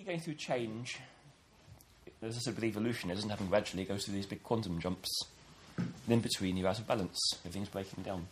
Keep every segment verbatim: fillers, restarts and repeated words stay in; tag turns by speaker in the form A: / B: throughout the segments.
A: you're going through change, as I said with evolution, it doesn't happen gradually. It goes through these big quantum jumps. And in between, you're out of balance. Everything's breaking down.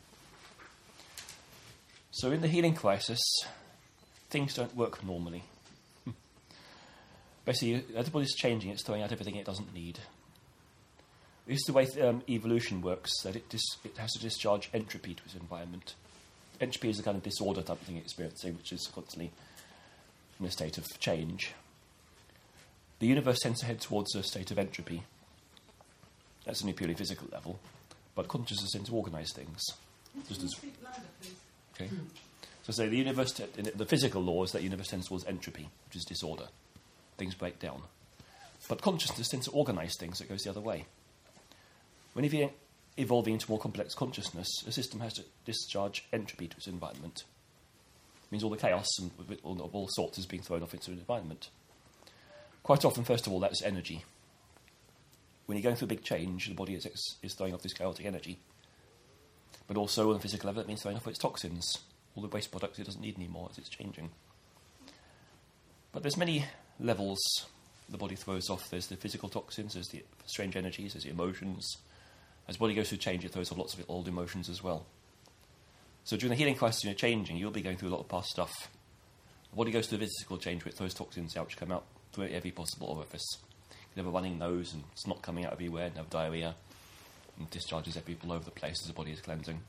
A: So in the healing crisis, things don't work normally. Basically, as the body's changing, it's throwing out everything it doesn't need. This is the way um, evolution works, that it, dis- it has to discharge entropy to its environment. Entropy is a kind of disorder type of thing experiencing, which is constantly in a state of change. The universe tends to head towards a state of entropy. That's only purely physical level, but consciousness tends to organise things. Just as, okay. So say the universe, t- in the physical law is that the universe tends towards entropy, which is disorder. Things break down. But consciousness tends to organise things that goes the other way. Whenever you're evolving into more complex consciousness, a system has to discharge entropy to its environment. It means all the chaos and of all sorts is being thrown off into an environment. Quite often, first of all, that's energy. When you're going through a big change, the body is, ex- is throwing off this chaotic energy. But also, on a physical level, it means throwing off its toxins, all the waste products it doesn't need anymore as it's changing. But there's many levels the body throws off. There's the physical toxins, there's the strange energies, there's the emotions. As the body goes through change, it throws off lots of old emotions as well. So during the healing crisis, when you're changing, you'll be going through a lot of past stuff. The body goes through a physical change where it throws toxins out, which come out through every possible orifice. You can have a running nose and it's not coming out everywhere, and have diarrhea, and discharges every all over the place as the body is cleansing.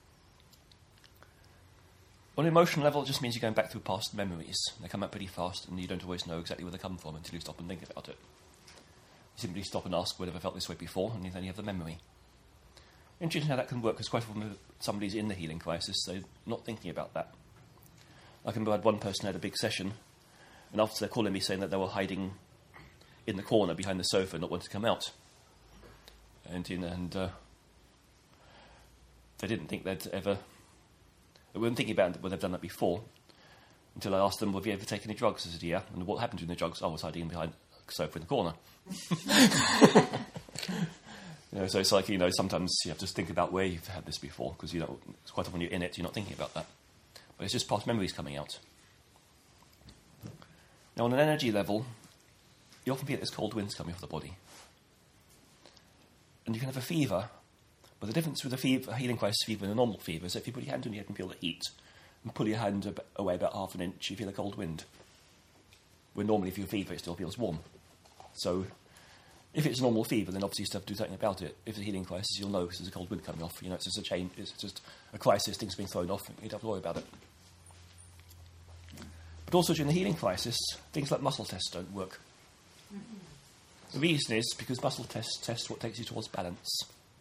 A: On an emotional level, it just means you're going back through past memories. They come out pretty fast, and you don't always know exactly where they come from until you stop and think about it. You simply stop and ask, whether I felt this way before, and then you have the memory. Interesting how that can work, because quite often when somebody's in the healing crisis, they're not thinking about that. I can remember I had one person had a big session, and after they're calling me saying that they were hiding in the corner behind the sofa and not wanting to come out. And, you know, and uh, they didn't think they'd ever... They weren't thinking about it when they've done that before, until I asked them, well, have you ever taken any drugs? I said, yeah. And what happened to the drugs? Oh, I was hiding behind the sofa in the corner. You know, so it's like, you know, sometimes you have to think about where you've had this before, because, you know, it's quite often when you're in it, you're not thinking about that. But it's just past memories coming out. Now, on an energy level, you often feel there's cold winds coming off the body. And you can have a fever, but the difference with a fever, a healing crisis fever and a normal fever is that if you put your hand on your head and feel the heat, and pull your hand ab- away about half an inch, you feel a cold wind. Where normally if you have fever, it still feels warm. So... if it's a normal fever, then obviously you still have to do something about it. If it's a healing crisis, you'll know because there's a cold wind coming off. You know, it's just a change, it's just a crisis, things being thrown off, you don't have to worry about it. But also during the healing crisis, things like muscle tests don't work. Mm-hmm. The reason is because muscle tests test what takes you towards balance.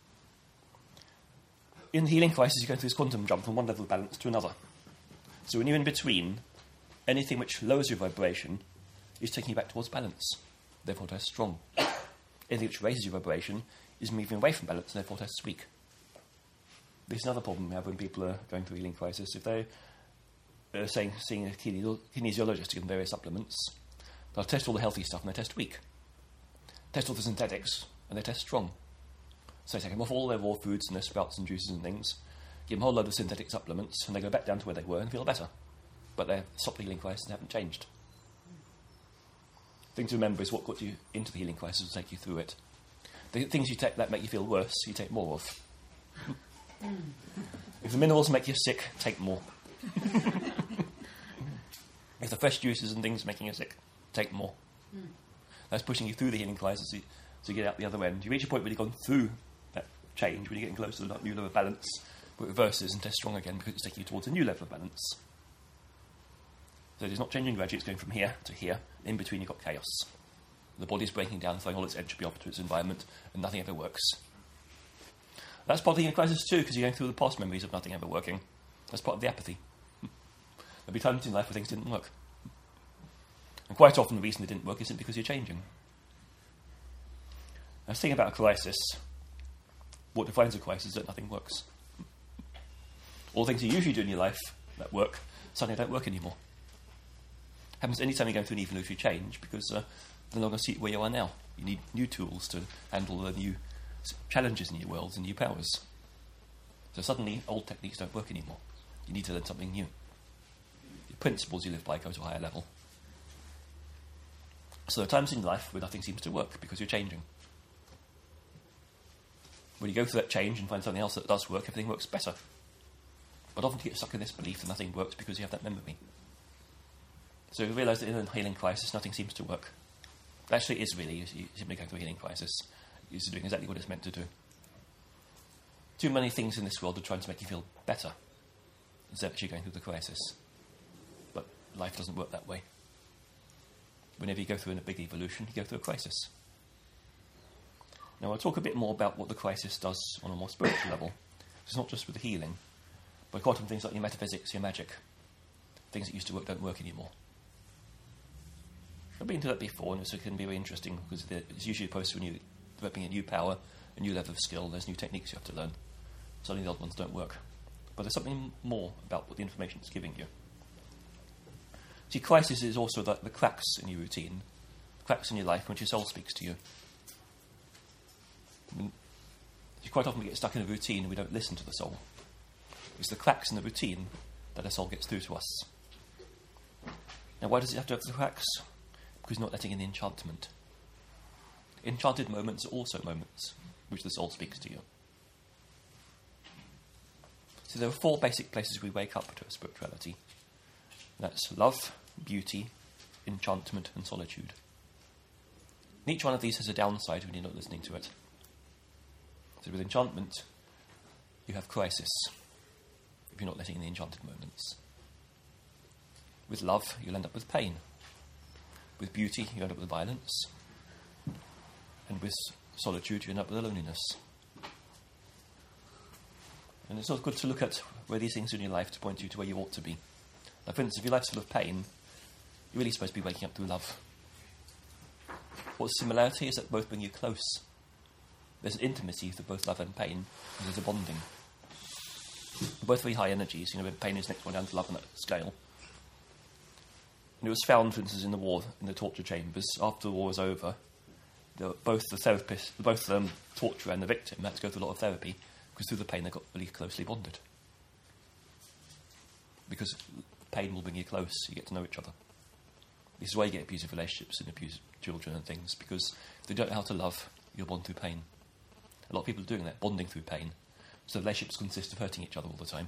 A: In the healing crisis, you're going through this quantum jump from one level of balance to another. So when you're in between, anything which lowers your vibration is taking you back towards balance. Therefore, tests strong. Anything which raises your vibration is moving away from balance, and therefore tests weak. This is another problem we have when people are going through a healing crisis. If they're uh, saying, seeing a kine- kinesiologist to give them various supplements, they'll test all the healthy stuff and they test weak. Test all the synthetics and they test strong. So they take them off all their raw foods and their sprouts and juices and things, give them a whole load of synthetic supplements, and they go back down to where they were and feel better. But their stopped the healing crisis and haven't changed. The thing to remember is what got you into the healing crisis will take you through it. The things you take that make you feel worse, you take more of. If the minerals make you sick, take more. If the fresh juices and things making you sick, take more. That's pushing you through the healing crisis so you, so you get out the other end. You reach a point where you've gone through that change, when you're getting close to the new level of balance, but it reverses and tests strong again because it's taking you towards a new level of balance. So it's not changing gradually, it's going from here to here. In between you've got chaos. The body's breaking down, throwing all its entropy off to its environment, and nothing ever works. That's part of the healing crisis too, because you're going through the past memories of nothing ever working. That's part of the apathy. There'll be times in life where things didn't work. And quite often the reason they didn't work isn't because you're changing. Now, the thing about a crisis, what defines a crisis is that nothing works. All the things you usually do in your life that work, suddenly don't work anymore. Happens any time you're going through an evolutionary change, because uh, you're no longer see where you are now. You need new tools to handle the new challenges in your worlds and new powers. So suddenly old techniques don't work anymore. You need to learn something new. The principles you live by go to a higher level. So there are times in life where nothing seems to work because you're changing. When you go through that change and find something else that does work, everything works better. But often you get stuck in this belief that nothing works because you have that memory. So you realise that in a healing crisis, nothing seems to work. Actually, it is really. You're simply going through a healing crisis. You're doing exactly what it's meant to do. Too many things in this world are trying to make you feel better instead of actually going through the crisis. But life doesn't work that way. Whenever you go through a big evolution, you go through a crisis. Now, I'll talk a bit more about what the crisis does on a more spiritual level. It's not just with the healing, but quite often things like your metaphysics, your magic. Things that used to work don't work anymore. I've been to that before, and it can be very interesting because it's usually opposed to when you're developing a new power, a new level of skill, there's new techniques you have to learn. Suddenly the old ones don't work. But there's something more about what the information is giving you. See, crisis is also the, the cracks in your routine, cracks in your life in which your soul speaks to you. I mean, you quite often get stuck in a routine and we don't listen to the soul. It's the cracks in the routine that the soul gets through to us. Now, why does it have to have the cracks? Because you're not letting in the enchantment. Enchanted moments are also moments which the soul speaks to you. So there are four basic places we wake up to spirituality. That's love, beauty, enchantment, and solitude. And each one of these has a downside when you're not listening to it. So with enchantment, you have crisis if you're not letting in the enchanted moments. With love, you'll end up with pain. With beauty, you end up with violence. And with solitude, you end up with loneliness. And it's not good to look at where these things are in your life to point you to where you ought to be. Now, for instance, if your life's full of pain, you're really supposed to be waking up through love. What's similarity is that both bring you close. There's an intimacy for both love and pain, and there's a bonding. They're both very high energies. You know, pain is next one down to love on that scale. And it was found, for instance, in the war, in the torture chambers, after the war was over, the, both the therapist, both the um, torturer and the victim had to go through a lot of therapy, because through the pain they got really closely bonded. Because pain will bring you close, you get to know each other. This is why you get abusive relationships and abusive children and things, because if they don't know how to love, you'll bond through pain. A lot of people are doing that, bonding through pain. So relationships consist of hurting each other all the time.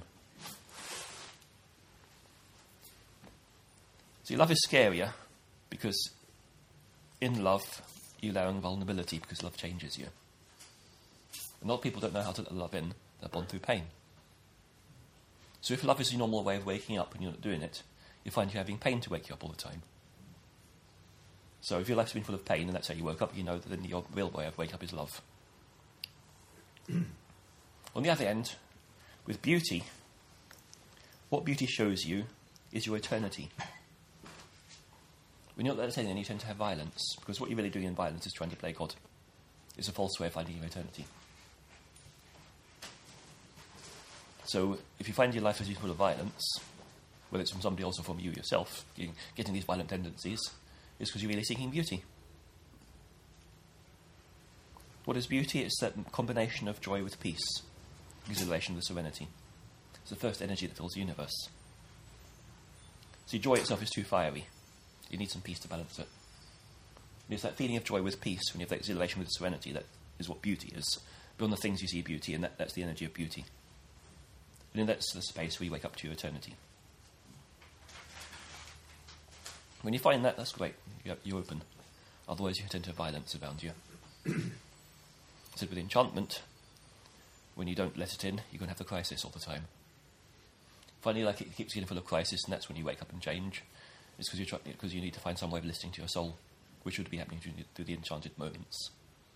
A: See, love is scarier because in love you allow vulnerability because love changes you. And a lot of people don't know how to let love in, they bond through pain. So if love is your normal way of waking up and you're not doing it, you find you're having pain to wake you up all the time. So if your life's been full of pain and that's how you woke up, you know that then your real way of waking up is love. On the other end, with beauty, what beauty shows you is your eternity. When you're not letting in, you tend to have violence, because what you're really doing in violence is trying to play God. It's a false way of finding your eternity. So if you find your life as full of violence, whether it's from somebody else or from you yourself, getting these violent tendencies, it's because you're really seeking beauty. What is beauty? It's that combination of joy with peace, exhilaration with serenity. It's the first energy that fills the universe. See, joy itself is too fiery. You need some peace to balance it. And it's that feeling of joy with peace, when you have that exhilaration with serenity, that is what beauty is. Beyond the things you see beauty, and that, that's the energy of beauty. And then that's the space where you wake up to your eternity. When you find that, that's great. You, you open. Otherwise, you tend to have violence around you. So with enchantment, when you don't let it in, you're going to have the crisis all the time. Finally, like it keeps getting full of crisis, and that's when you wake up and change. It's because you try, because you need to find some way of listening to your soul, which would be happening through the enchanted moments.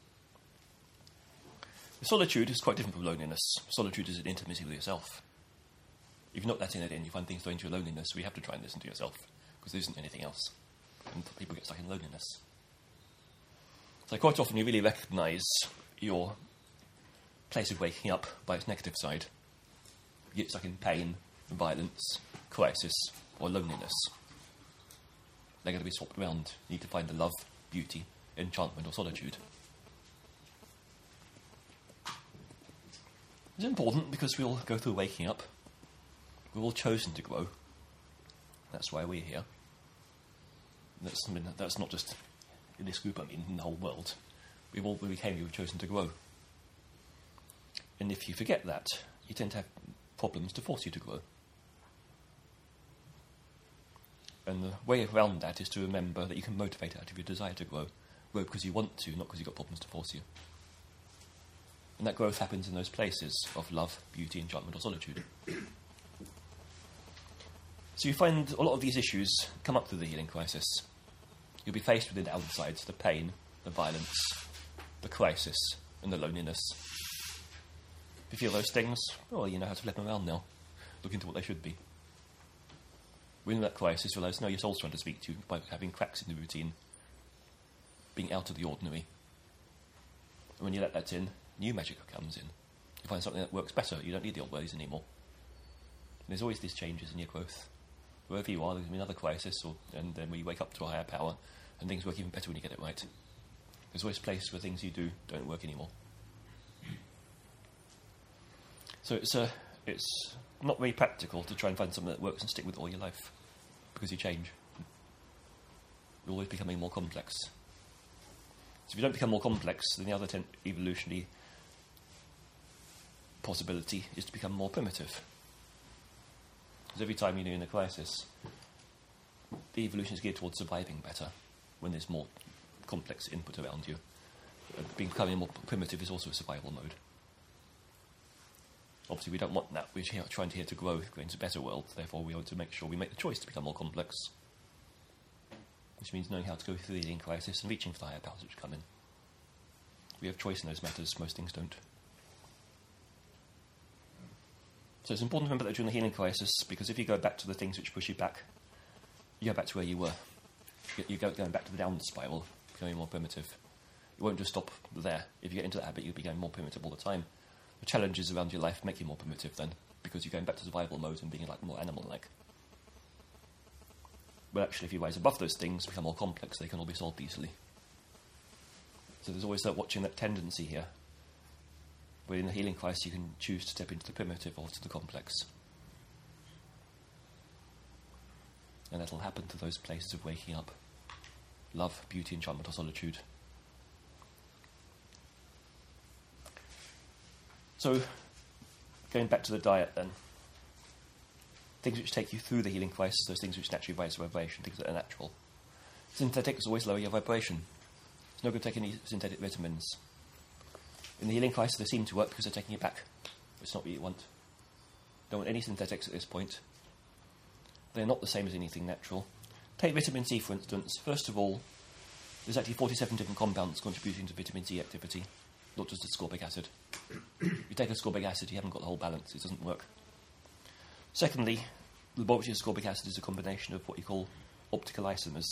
A: Solitude is quite different from loneliness. Solitude is an intimacy with yourself. If you're not letting it in, you find things throwing to your loneliness, so you have to try and listen to yourself, because there isn't anything else. And people get stuck in loneliness. So quite often you really recognise your place of waking up by its negative side. You get stuck in pain, violence, crisis, or loneliness. They're going to be swapped around. You need to find the love, beauty, enchantment, or solitude. It's important because we all go through waking up. We've all chosen to grow. That's why we're here. That's, I mean, that's not just in this group, I mean, in the whole world, we've all, when we came, we were chosen to grow. And if you forget that, you tend to have problems to force you to grow. And the way around that is to remember that you can motivate out of your desire to grow. Grow because you want to, not because you've got problems to force you. And that growth happens in those places of love, beauty, enchantment, or solitude. So you find a lot of these issues come up through the healing crisis. You'll be faced with the downsides, the pain, the violence, the crisis, and the loneliness. If you feel those things, well, you know how to flip them around now. Look into what they should be. When that crisis, realise, no, your soul's trying to speak to you by having cracks in the routine, being out of the ordinary. And when you let that in, new magic comes in. You find something that works better. You don't need the old ways anymore. And there's always these changes in your growth. Wherever you are, there's been another crisis, or, and then when you wake up to a higher power, and things work even better when you get it right. There's always places where things you do don't work anymore. So it's uh, it's not very practical to try and find something that works and stick with it all your life, because you change. You're always becoming more complex. So if you don't become more complex, then the other ten- evolutionary possibility is to become more primitive. Because every time you're in a crisis, the evolution is geared towards surviving better when there's more complex input around you. Uh, becoming more primitive is also a survival mode. Obviously, we don't want that. We're here, trying to here to grow, go into a better world. Therefore, we want to make sure we make the choice to become more complex, which means knowing how to go through the healing crisis and reaching for the higher powers which come in. We have choice in those matters. Most things don't. So it's important to remember that during the healing crisis, because if you go back to the things which push you back, you go back to where you were. You go going back to the downward spiral, becoming more primitive. It won't just stop there. If you get into that habit, you'll be going more primitive all the time. The challenges around your life make you more primitive then, because you're going back to survival mode and being like more animal-like. But actually, if you rise above those things, become more complex, they can all be solved easily. So there's always that watching that tendency here, where in the healing crisis you can choose to step into the primitive or to the complex. And that'll happen to those places of waking up. Love, beauty, enchantment, or solitude. So, going back to the diet then. Things which take you through the healing crisis, those things which naturally raise vibration, things that are natural. Synthetics always lower your vibration. It's no good taking any synthetic vitamins. In the healing crisis, they seem to work because they're taking you back. It's not what you want. Don't want any synthetics at this point. They're not the same as anything natural. Take vitamin C, for instance. First of all, there's actually forty-seven different compounds contributing to vitamin C activity, not just ascorbic acid. If you take ascorbic acid, you haven't got the whole balance. It doesn't work. Secondly, laboratory ascorbic acid is a combination of what you call optical isomers.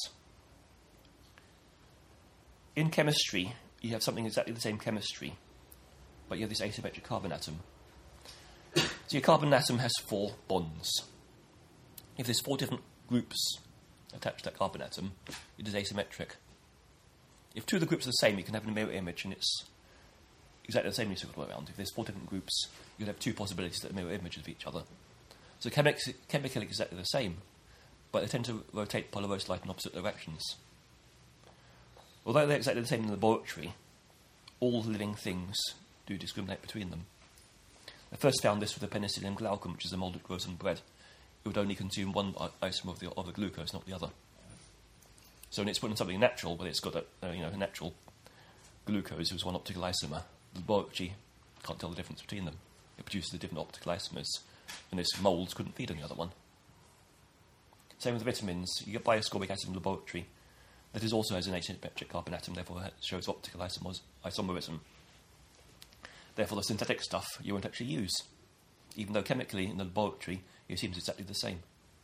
A: In chemistry, you have something exactly the same chemistry, but you have this asymmetric carbon atom. So your carbon atom has four bonds. If there's four different groups attached to that carbon atom, it is asymmetric. If two of the groups are the same, you can have a mirror image, and it's exactly the same as you go around. If there's four different groups, you can have two possibilities that are mirror images of each other. So chemi- chemically exactly the same, but they tend to rotate polarose light in opposite directions. Although they're exactly the same in the laboratory, all living things do discriminate between them. I first found this with the penicillium glaucum, which is a mould that grows on bread. It would only consume one isomer of the, of the glucose, not the other. So when it's put in something natural, but it's got a uh, you know a natural glucose, who's one optical isomer, the laboratory can't tell the difference between them. It produces the different optical isomers, and this mould couldn't feed on the other one. Same with the vitamins. You get ascorbic acid in the laboratory. That is also has an asymmetric carbon atom, therefore it shows optical isomers, isomerism. Therefore the synthetic stuff you won't actually use, even though chemically in the laboratory it seems exactly the same.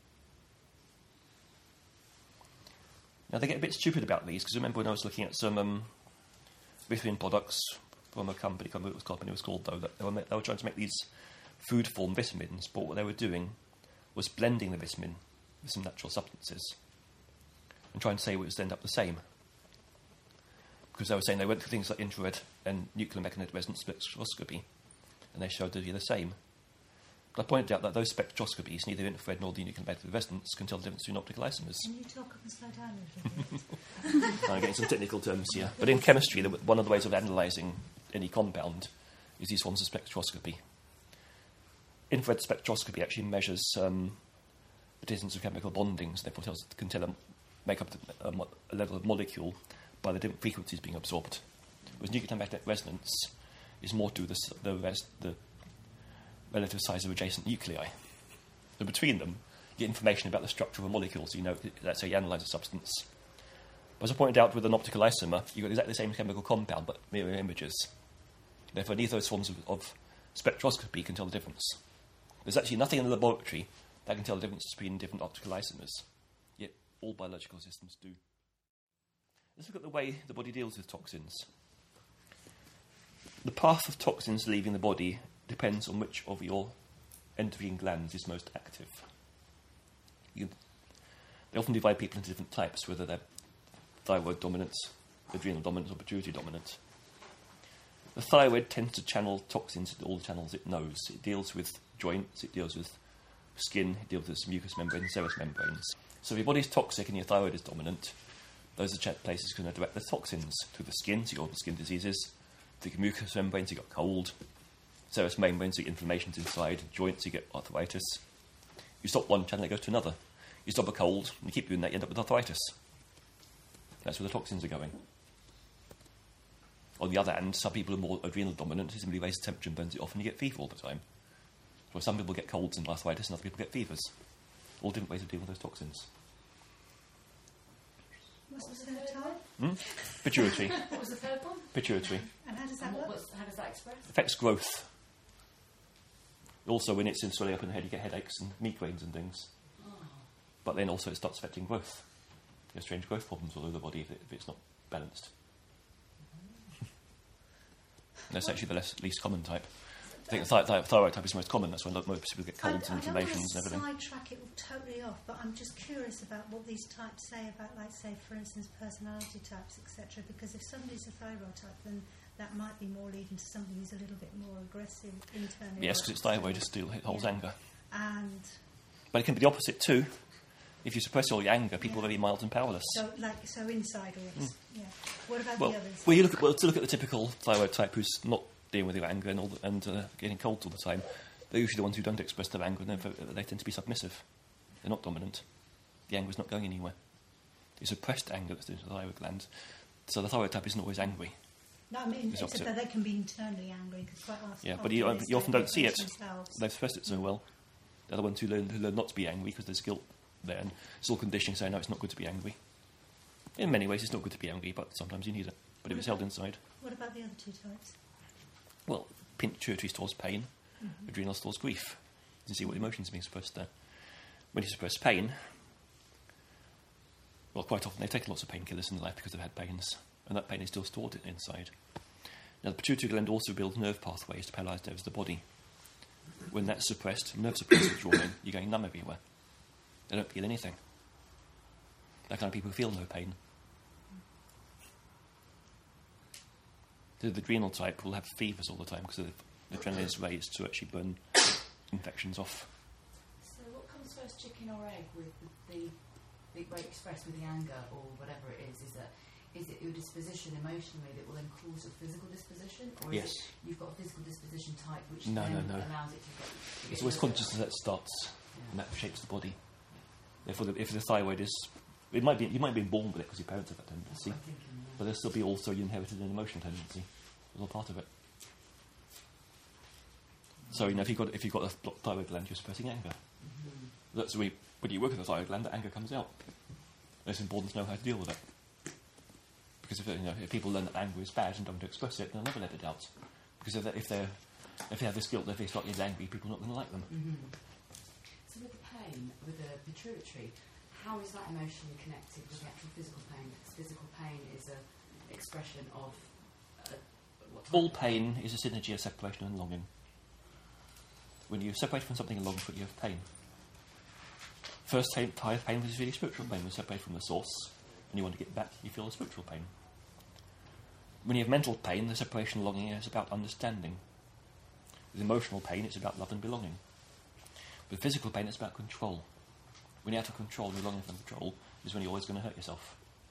A: Now they get a bit stupid about these, because remember when I was looking at some um, vitamin products from a company, I can't remember what the company was called though, that they were, they were trying to make these food form vitamins, but what they were doing was blending the vitamin with some natural substances and trying to say it would end up the same. Because they were saying they went through things like infrared and nuclear magnetic resonance spectroscopy, and they showed to be the same. But I pointed out that those spectroscopies, neither infrared nor the nuclear magnetic resonance, can tell the difference between optical isomers.
B: Can you talk up and slow down a little bit?
A: I'm getting some technical terms here. But in chemistry, the, one of the ways of analysing any compound is these forms of spectroscopy. Infrared spectroscopy actually measures um, the distance of chemical bondings, therefore tells, can tell a, make up a, a, a level of molecule by the different frequencies being absorbed. Whereas nuclear magnetic resonance is more to do with the, the, res, the relative size of adjacent nuclei. So between them, you get information about the structure of a molecule, so you know, let's say you analyse a substance. But as I pointed out with an optical isomer, you've got exactly the same chemical compound, but mirror images. Therefore, neither of those forms of, of spectroscopy can tell the difference. There's actually nothing in the laboratory that can tell the difference between different optical isomers, yet all biological systems do. Let's look at the way the body deals with toxins. The path of toxins leaving the body depends on which of your endocrine glands is most active. You, they often divide people into different types, whether they're thyroid dominant, adrenal dominant, or pituitary dominant. The thyroid tends to channel toxins into all the channels it knows. It deals with joints, it deals with skin, it deals with mucous membranes, serous membranes. So if your body's toxic and your thyroid is dominant, those are places going to direct the toxins to the skin, so you got skin diseases, to the mucous membranes, you got cold, serous membranes, you get inflammations inside, joints, you get arthritis. You stop one channel, it goes to another. You stop a cold, and you keep doing that, you end up with arthritis. That's where the toxins are going. On the other hand, some people are more adrenal dominant, who simply raise the temperature and burns it off, and you get fever all the time. So some people get colds and arthritis, and other people get fevers. All different ways of dealing with those toxins.
B: What's the third type?
A: Hmm? Pituitary.
C: What was the third one?
A: Pituitary.
B: And how does that
C: And what
B: work?
C: was, how does that express?
A: Affects growth. Also, when it's in swelling up in the head, you get headaches and migraines and things.
C: Oh.
A: But then also it starts affecting growth. There's strange growth problems all over the body if, it, if it's not balanced. That's actually the less, least common type. I think the th- th- thyroid type is the most common. That's when most people get colds
B: I,
A: and inflammations
B: I
A: and
B: don't
A: everything.
B: want to sidetrack it totally off, but I'm just curious about what these types say about, like, say, for instance, personality types, et cetera. Because if somebody's a thyroid type, then that might be more leading to somebody who's a little bit more aggressive internally.
A: Yes, because it's thyroid, it still it holds
B: Yeah.
A: anger.
B: And
A: But it can be the opposite too. If you suppress all your anger, people
B: Yeah.
A: are very mild and powerless.
B: so, like, so inside always. Yeah. What about
A: Well,
B: the others?
A: well, you look at well to look at the typical thyroid type who's not dealing with their anger and all the, and uh, getting colds all the time. They're usually the ones who don't express their anger, and they they tend to be submissive. They're not dominant. The anger's not going anywhere. It's suppressed anger that's in the thyroid gland. So the thyroid type isn't always angry.
B: No, I mean,
A: It's
B: it's
A: opposite.
B: that they can be internally angry because quite often.
A: Yeah, but you,
B: they
A: you often
B: stay
A: don't see it.
B: themselves.
A: They've suppressed it so well. They're the ones who learn, who learn not to be angry because there's guilt there, and it's all conditioning saying, no, it's not good to be angry. In many ways, it's not good to be angry, but sometimes you need it. But if it's held inside,
B: What about the other two types?
A: well, pituitary stores pain,
B: Mm-hmm.
A: adrenal stores grief. You can see what emotions are being suppressed there. When you suppress pain, well, quite often they've taken lots of painkillers in life because they've had pains, and that pain is still stored inside. Now, the pituitary gland also builds nerve pathways to paralyse nerves of the body. When that's suppressed, nerve suppressors drawn in, you're going numb everywhere. They don't feel anything. That kind of people feel no pain. The adrenal type will have fevers all the time because the adrenaline is raised to actually burn infections off.
C: So what comes first, chicken or egg, with the, the way expressed with the anger or whatever it is? Is that is it your disposition emotionally that will then cause a physical disposition, or is
A: Yes.
C: it you've got a physical disposition type which
A: No,
C: then
A: no, no.
C: allows it to get? to
A: It's
C: get
A: always
C: rid of
A: consciousness that starts, and
C: Yeah.
A: that shapes the body. Therefore, the, if the thyroid is, it might be you might be born with it because your parents have that
C: That's
A: tendency,
C: what I'm thinking, yeah.
A: but there'll still be also you inherited an emotional tendency. It's all part of it. So you know, if you've got if you've got a blocked thyroid gland, you're suppressing anger.
C: Mhm.
A: That's when, when you work with the thyroid gland, that anger comes out. And it's important to know how to deal with it. Because if, you know, if people learn that anger is bad and don't express it, they'll never let it out. Because if they're, if, they're, if they have this guilt, if they start getting angry, people are not going to like them.
C: Mhm. So with the pain, with the pituitary, how is that emotionally connected with the actual physical pain? Because physical pain is a expression of uh, what type
A: All
C: of
A: pain is a synergy of separation and longing. When you separate from something and long for it, you have pain. First type of pain was really spiritual pain. When you separate from the source and you want to get back, you feel a spiritual pain. When you have mental pain, the separation and longing is about understanding. With emotional pain, it's about love and belonging. With physical pain, it's about control. When you're out of control, you're longing for control, is when you're always going to hurt yourself.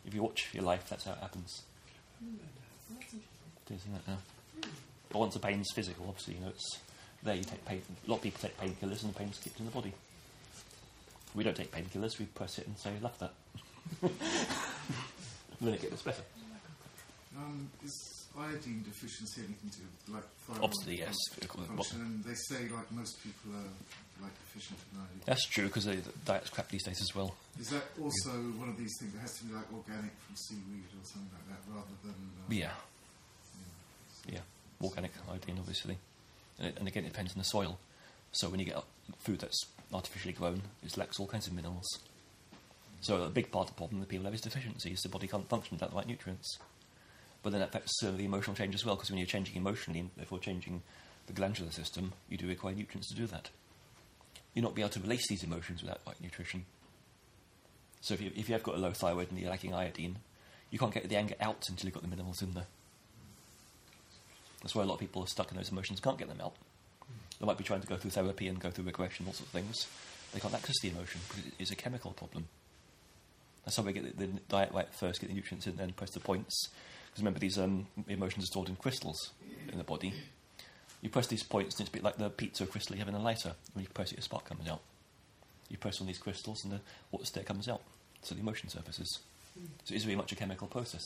A: If you watch your life, that's how it happens.
C: Mm. Well, that's interesting.
A: It is, isn't it? Yeah.
C: Mm.
A: But once the pain's physical, obviously, you know, it's there. You take pain. A lot of people take painkillers, and the pain's kept in the body. We don't take painkillers. We press it and say, "Love that." Then it gets better.
D: Um, is iodine deficiency anything to do with, like thyroid
A: Obviously, yes.
D: function? And they say like most people are like deficient in iodine.
A: That's true because the diet's crap these days as well.
D: Is that also one of these things that has to be like organic from seaweed or something like that, rather than? Uh,
A: Yeah,
D: you know,
A: yeah. Organic iodine, obviously, and, it, and again, it depends on the soil. So when you get food that's artificially grown, it lacks all kinds of minerals. So a big part of the problem that people have is deficiencies. The body can't function without the right nutrients. But then that affects uh, the emotional change as well, because when you're changing emotionally, and therefore changing the glandular system, you do require nutrients to do that. You'll not be able to release these emotions without right nutrition. So if you, if you have got a low thyroid and you're lacking iodine, you can't get the anger out until you've got the minerals in there. That's why a lot of people are stuck in those emotions, can't get them out. They might be trying to go through therapy and go through regression, all sorts of things. They can't access the emotion because it is a chemical problem. That's how we get the, the diet right first, get the nutrients in, then press the points. Because remember, these um, emotions are stored in crystals in the body. You press these points, and it's a bit like the pizza crystal you have in a lighter. When you press it, a spark comes out. You press on these crystals, and the water state comes out. So the emotion surfaces. So it is very much a chemical process.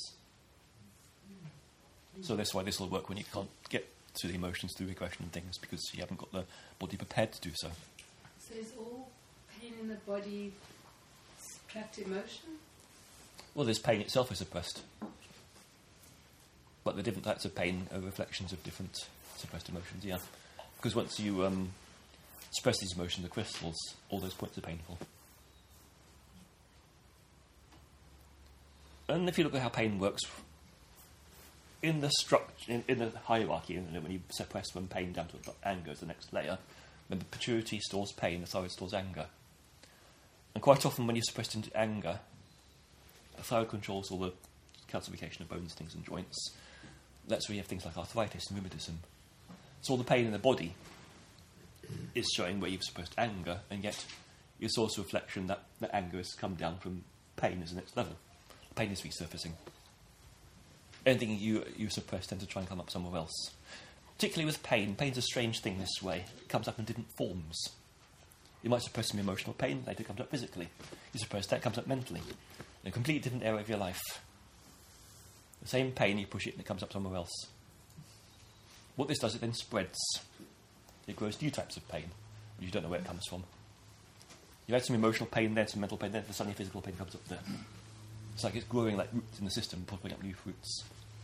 A: So that's why this will work when you can't get to the emotions through regression and things, because you haven't got the body prepared to do so.
E: So is all pain in the body trapped emotion?
A: Well, there's pain itself is suppressed. But the different types of pain are reflections of different suppressed emotions, yeah. Because once you um, suppress these emotions, the crystals, all those points are painful. And if you look at how pain works, in the structure, in, in the hierarchy, you know, when you suppress from pain down to anger as the next layer, remember, pituitary stores pain, the thyroid stores anger. And quite often when you're suppressed into anger, the thyroid controls all the calcification of bones, things and joints. That's where you have things like arthritis and rheumatism. So all the pain in the body is showing where you've suppressed anger, and yet it's also a reflection that the anger has come down from pain as the next level. Pain is resurfacing. Anything you, you suppress tends to try and come up somewhere else. Particularly with pain, pain's a strange thing this way. It comes up in different forms. You might suppress some emotional pain, later it comes up physically. You suppress that, it comes up mentally. In a completely different area of your life. The same pain, you push it and it comes up somewhere else. What this does, it then spreads. It grows new types of pain, but you don't know where it comes from. You had some emotional pain, then some mental pain, then suddenly physical pain comes up there. It's like it's growing like roots in the system, popping up new fruits.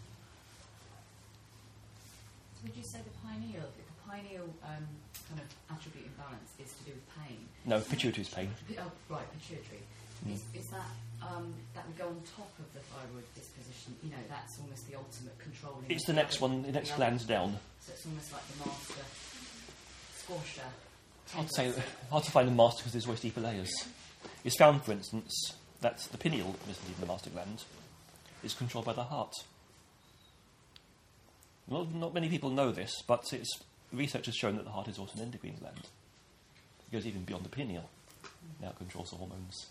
C: Would you say the pineal, the pineal um, kind of attribute imbalance is to do with pain?
A: No, pituitary is pain.
C: P- oh, right, pituitary.
A: Mm.
C: Is, is that um, that would go on top of the thyroid disposition? You know, that's almost the ultimate controlling.
A: It's the next one, the next gland's down.
C: So it's almost like the master squasher.
A: Hard to say, hard to find the master because there's always deeper layers. It's found, for instance, that the pineal, isn't even the master gland, is controlled by the heart. Well, not many people know this, but it's, research has shown that the heart is also an endocrine gland. It goes even beyond the pineal. Now it controls the hormones.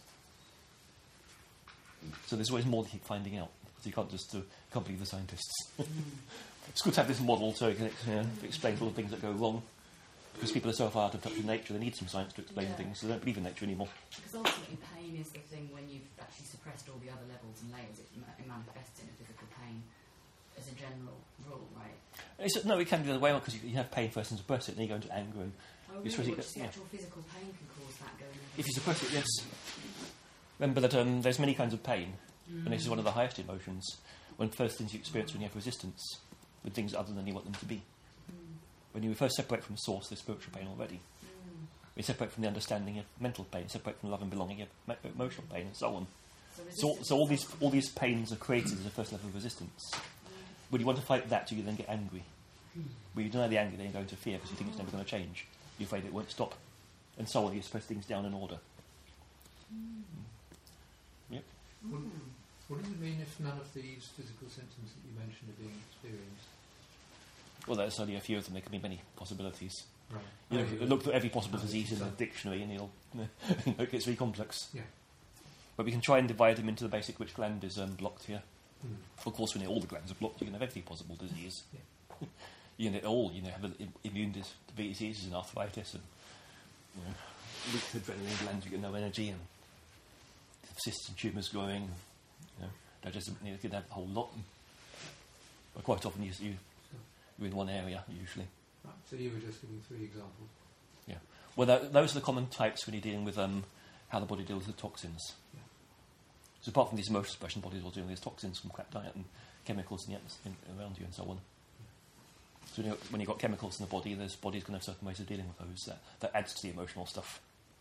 A: So there's always more to keep finding out. So you can't just uh, can't believe the scientists. It's good to have this model so it can you know, explain all the things that go wrong. Because people are so far out of touch with nature, they need some science to explain
C: Yeah.
A: things, so they don't believe in nature anymore.
C: Because ultimately, pain is the thing when you've actually suppressed all the other levels and layers. It, ma- it manifests in a physical pain as a general rule, right?
A: It's, no, it can be the other way because you, you have pain first and suppress it, and then you go into anger. And
C: Oh,
A: you
C: really?
A: suppress it,
C: What, just the
A: yeah.
C: actual physical pain can cause that going on?
A: If you suppress it, yes. Remember that um, there's many kinds of pain, mm. and this is one of the highest emotions. One of the first things you experience when you have resistance with things other than you want them to be.
C: Mm.
A: When you first separate from source, there's spiritual pain already.
C: Mm.
A: We separate from the understanding of mental pain, separate from love and belonging, you have me- emotional pain, and so on.
C: So,
A: So, so all these all these pains are created as a first level of resistance.
C: Mm.
A: When you want to fight that, you then get angry.
C: Mm.
A: When you deny the anger, then you go into fear because you think it's never going to change. You're afraid it won't stop. And so on, you suppress things down in order.
C: Mm.
A: Yep.
F: What, what does it mean if none of these physical symptoms that you mentioned are being experienced?
A: Well, there's only a few of them. There can be many possibilities.
F: Right.
A: You know,
F: Oh,
A: look for every possible
F: oh,
A: disease in the
F: so-
A: dictionary and you'll, it gets very complex.
F: Yeah.
A: But we can try and divide them into the basic which gland is um, blocked here.
F: Mm.
A: Of course, when all the glands are blocked, you can have every possible disease.
F: Yeah.
A: You can all, you know, have Im- immune dis- diseases and arthritis and you know, weak adrenaline glands, you get no energy, and cysts and tumours growing. You know, digestive, you can have a whole lot. But quite often, you, you you're in one area usually.
F: Right. So you were just giving three examples.
A: Yeah. Well, th- those are the common types when you're dealing with um, how the body deals with toxins.
F: Yeah.
A: So apart from these emotional expression, bodies will deal with toxins from crap diet and chemicals in the atmos- in, around you and so on. So when, you when you've got chemicals in the body, there's body's going to have certain ways of dealing with those. That, that adds to the emotional stuff.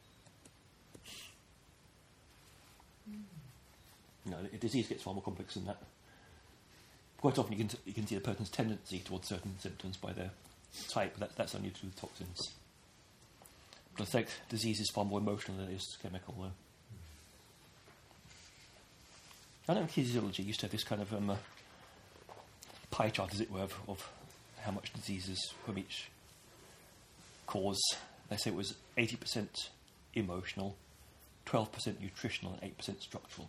A: Mm. You know, the disease gets far more complex than that. Quite often you can, t- you can see the person's tendency towards certain symptoms by their type, but that, that's only to do with toxins. But I think disease is far more emotional than it is chemical, though. I know in kinesiology used to have this kind of um, uh, pie chart, as it were, of, of how much diseases from each cause. They say it was eighty percent emotional, twelve percent nutritional, and eight percent structural.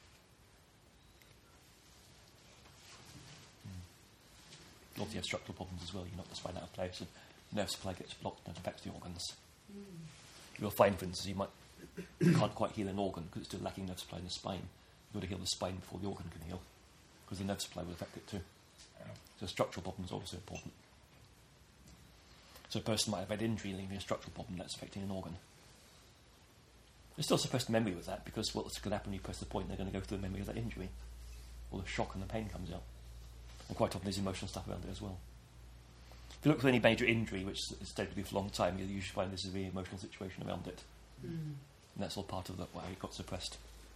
A: Mm. Obviously, you have structural problems as well. You knock the spine out of place, and nerve supply gets blocked, and it affects the organs. Mm. You'll find, for instance, you might you can't quite heal an organ because it's still lacking nerve supply in the spine. You've got to heal the spine before the organ can heal, because the nerve supply will affect it too. So structural problems are also important. So a person might have had injury leaving a structural problem that's affecting an organ. There's still suppressed memory with that, because what's going to happen when you press the point, they're going to go through the memory of that injury. All the shock and the pain comes out. And quite often there's emotional stuff around it as well. If you look for any major injury which has stayed with you for a long time, you'll usually find there's a really emotional situation around it. Mm. And that's all part of the, why it got suppressed.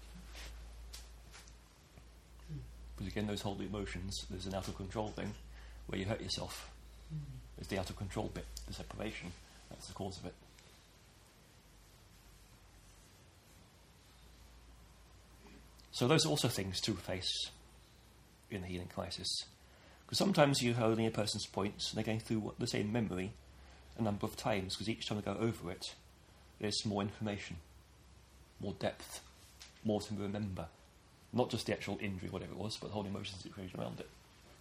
A: Because again, those whole emotions, there's an out of control thing where you hurt yourself. Mm. It's the out of control bit, the separation. That's the cause of it. So those are also things to face in the healing crisis. Because sometimes you're holding a person's points and they're going through the same memory a number of times, because each time they go over it, there's more information, more depth, more to remember. Not just the actual injury, whatever it was, but the whole emotion situation around it.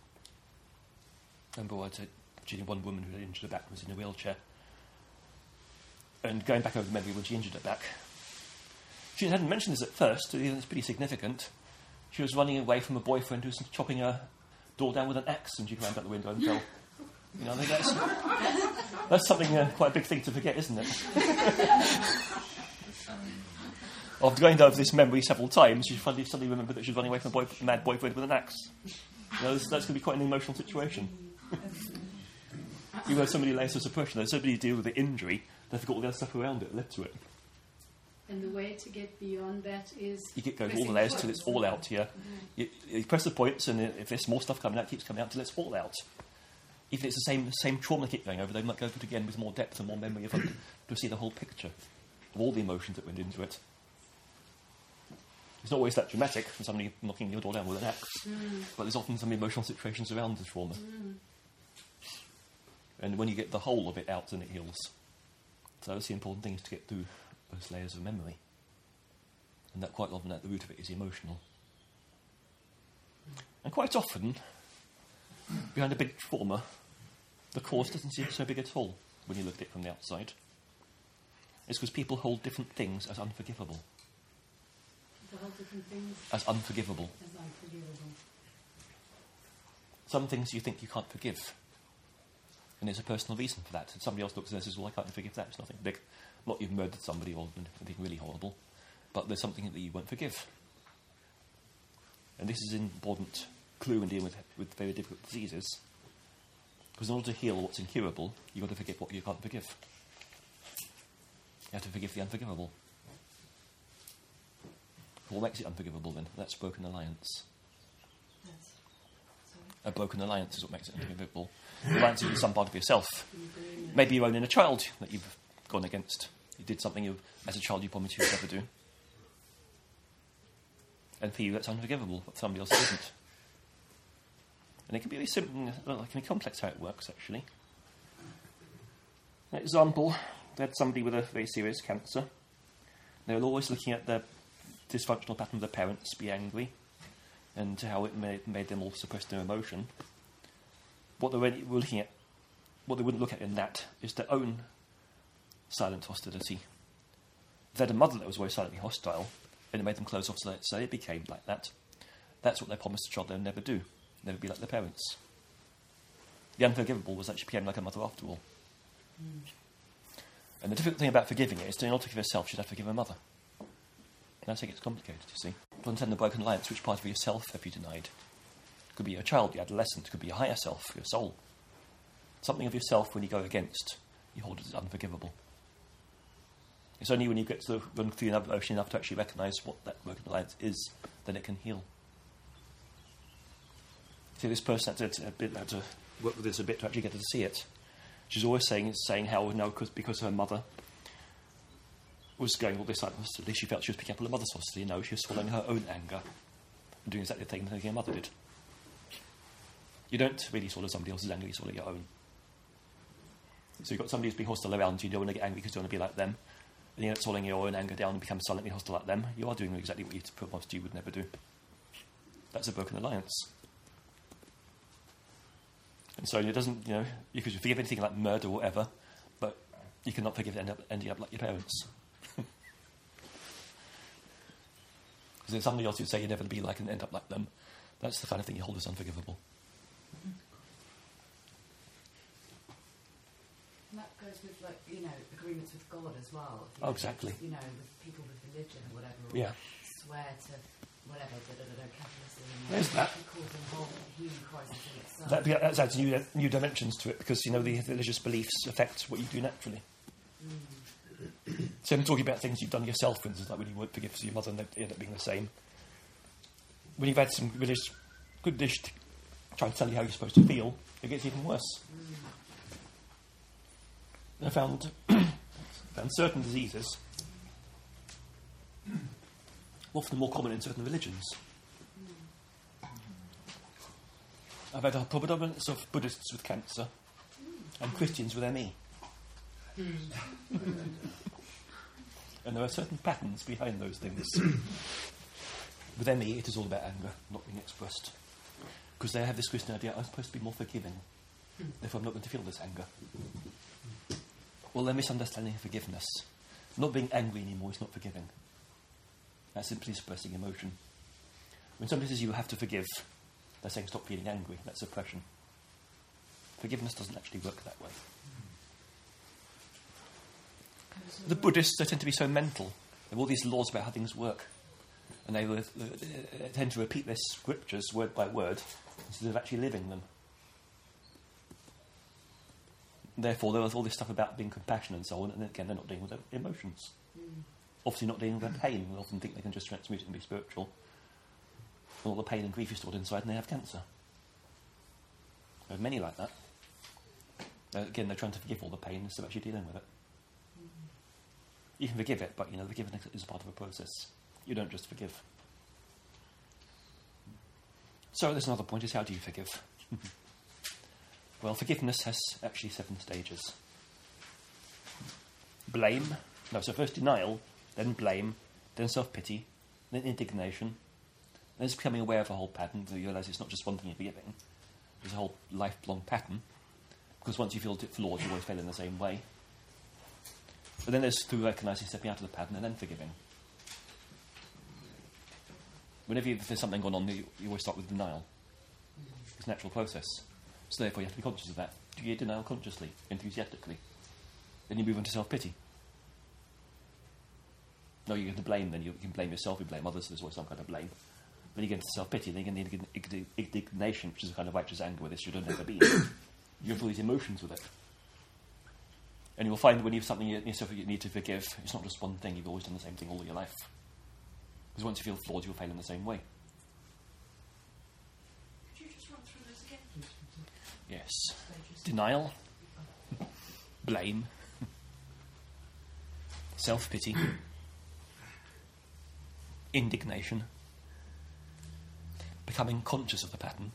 A: I remember I said, actually, one woman who had injured her back was in a wheelchair. And going back over the memory when she injured her back, she hadn't mentioned this at first, it's pretty significant. She was running away from a boyfriend who was chopping her door down with an axe, and she climbed out the window and fell. You know, I think that's, that's something, uh, quite a big thing to forget, isn't it? After going over this memory several times, she suddenly, suddenly remembered that she was running away from a, boy, a mad boyfriend with an axe. You know, that's, that's going to be quite an emotional situation. Even though so many layers of suppression, there's so many deal with the injury, they forgot all the other stuff around it that led to it.
E: And the way to get beyond that is...
A: You get going all the layers till it's all out here. Mm-hmm. You, you press the points, and if there's more stuff coming out, it keeps coming out till it's all out. Even if it's the same same trauma keep going over, they might go over it again with more depth and more memory of it to see the whole picture of all the emotions that went into it. It's not always that dramatic from somebody knocking your door down with an axe, mm. but there's often some emotional situations around the trauma. Mm. And when you get the whole of it out, then it heals. So that's the important thing, is to get through those layers of memory. And that quite often at the root of it is emotional. And quite often, behind a big trauma, the cause doesn't seem so big at all when you look at it from the outside. It's because people hold different things as unforgivable.
E: To hold different things
A: as unforgivable.
E: as unforgivable.
A: Some things you think you can't forgive. And there's a personal reason for that. And somebody else looks at this and says, well, I can't forgive that. It's nothing big. Not you've murdered somebody or anything really horrible. But there's something that you won't forgive. And this is an important clue in dealing with, with very difficult diseases. Because in order to heal what's incurable, you've got to forgive what you can't forgive. You have to forgive the unforgivable. What makes it unforgivable then? That's broken alliance.
C: That's,
A: A broken alliance is what makes it unforgivable. Alliance is with some part of yourself. Maybe you own in a child that you've gone against. You did something you, as a child you promised you would never do. And for you that's unforgivable, but somebody else isn't. And it can be very simple, well, it can be complex how it works, actually. An example, they had somebody with a very serious cancer. They were always looking at their dysfunctional pattern of the parents be angry, and how it made, made them all suppress their emotion. What they were looking at, what they wouldn't look at in that, is their own silent hostility. If they had a mother that was always silently hostile, and it made them close off, so, that, so it became like that. That's what they promised the child they'd never do, never be like their parents. The unforgivable was that she became like a mother after all. Mm. And the difficult thing about forgiving it is to, in order to forgive herself, she'd have to forgive her mother. And that's how it gets complicated, you see. To understand the broken alliance, which part of yourself have you denied? It could be your child, your adolescent, it could be your higher self, your soul. Something of yourself, when you go against, you hold it as unforgivable. It's only when you get to run through enough ocean enough to actually recognise what that broken alliance is, then it can heal. See, this person had to, a bit, had to work with this a bit to actually get her to see it. She's always saying, saying how, no, cause, because her mother was going all this like hostility, she felt she was picking up on her mother's hostility. No, she was swallowing her own anger and doing exactly the same thing her mother did. You don't really swallow somebody else's anger, you swallow your own. So you've got somebody who's being hostile around you, you don't want to get angry because you don't want to be like them. And you end up swallowing your own anger down and become silently hostile like them. You are doing exactly what you promised you would never do. That's a broken alliance. And so it doesn't, you know, you could forgive anything like murder or whatever, but you cannot forgive it end up, ending up like your parents. Because there's somebody else who'd say you're never going to be like and end up like them. That's the kind of thing you hold as unforgivable.
C: And that goes with, like, you know, agreements with God as well.
A: Oh, exactly.
C: You know, with people with religion or whatever. Or
A: yeah.
C: Swear to whatever, da da da da, capitalism.
A: There's that. That, that adds new, new dimensions to it because, you know, the religious beliefs affect what you do naturally. Mm. So I'm talking about things you've done yourself, for instance, like when you won't forgive your mother and they end up being the same. When you've had some religious good dish to try and tell you how you're supposed to feel, it gets even worse. Mm. I found, found certain diseases often more common in certain religions. I've had a predominance of Buddhists with cancer and Christians with M E. And there are certain patterns behind those things. With M E, it is all about anger, not being expressed. Because they have this Christian idea, I'm supposed to be more forgiving, therefore I'm not going to feel this anger. Well, they're misunderstanding forgiveness. Not being angry anymore is not forgiving. That's simply suppressing emotion. When somebody says you have to forgive, they're saying stop feeling angry. That's suppression. Forgiveness doesn't actually work that way. The Buddhists, they tend to be so mental. There are all these laws about how things work. And they uh, tend to repeat their scriptures word by word instead of actually living them. Therefore, there's all this stuff about being compassionate and so on, and again, they're not dealing with their emotions. Mm. Obviously not dealing with their pain. We often think they can just transmute it and be spiritual. And all the pain and grief is stored inside and they have cancer. There are many like that. Uh, again, they're trying to forgive all the pain instead of actually dealing with it. Mm. You can forgive it, but, you know, forgiveness is part of a process. You don't just forgive. So there's another point, is how do you forgive? Well, forgiveness has actually seven stages. Blame. No, so first denial, then blame, then self-pity, then indignation. Then it's becoming aware of a whole pattern, so you realise it's not just one thing you're forgiving. There's a whole lifelong pattern. Because once you feel flawed, you always fail in the same way. But then there's through recognising, stepping out of the pattern, and then forgiving. Whenever you, if there's something going on, you, you always start with denial. It's a natural process. So therefore you have to be conscious of that. Do you denial consciously, enthusiastically? Then you move on to self-pity. No, you're going to blame then. You can blame yourself, you blame others, there's always some kind of blame. Then you get into self-pity, then you get into indignation, which is a kind of righteous anger where this should have never been. You feel these emotions with it. And you'll find when you have something you, yourself you need to forgive, it's not just one thing, you've always done the same thing all your life. Because once you feel flawed, you'll fail in the same way.
E: Could you just run through this again?
A: Yes. Denial, blame, self-pity, indignation, becoming conscious of the pattern,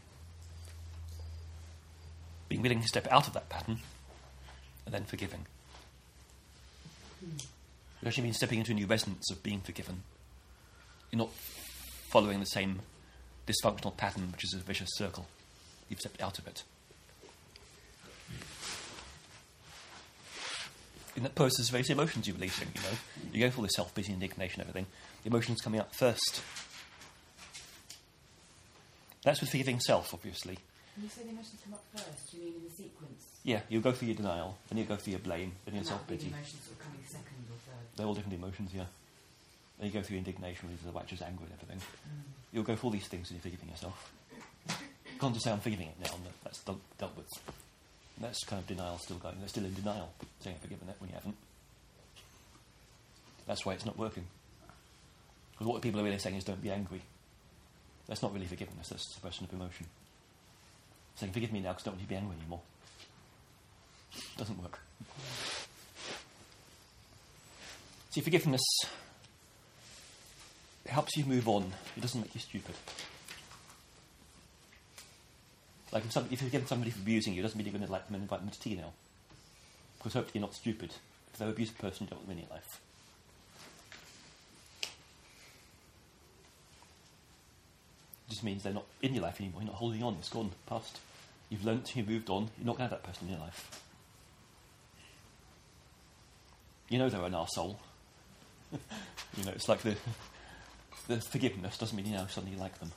A: being willing to step out of that pattern, and then forgiving. It actually means stepping into a new resonance of being forgiven. you're not following the same dysfunctional pattern, which is a vicious circle. You've stepped out of it. In that process, various emotions you're releasing, you know. You go for all this self-pity, indignation, everything. The emotions coming out first. That's with forgiving self, obviously.
C: When you say the emotions come up first, do you mean in the sequence?
A: Yeah, you'll go for your denial, then you'll go for your blame, then your
C: And that'd be the
A: self-pity.
C: emotions sort of coming second or third.
A: They're all different emotions, yeah. Then you go through indignation, which is like just anger and everything.
C: Mm.
A: You'll go for all these things when you're forgiving yourself. You can't just say I'm forgiving it now, and that's dealt, dealt with. And that's kind of denial still going. They're still in denial, saying I've forgiven it when you haven't. That's why it's not working. Because what people are really saying is don't be angry. That's not really forgiveness, that's suppression of emotion. Saying forgive me now because I don't want you to be angry anymore. Doesn't work. See, forgiveness helps you move on. It doesn't make you stupid. Like if, some, if you forgive somebody for abusing you, it doesn't mean you're going to like them and invite them to tea now. Because hopefully you're not stupid. If they're an abusive person, you don't want them in your life. It just means they're not in your life anymore. You're not holding on. It's gone, past. You've learnt, you've moved on. You're not going to have that person in your life. You know they're an arsehole. You know, it's like the the forgiveness doesn't mean you now suddenly you like them.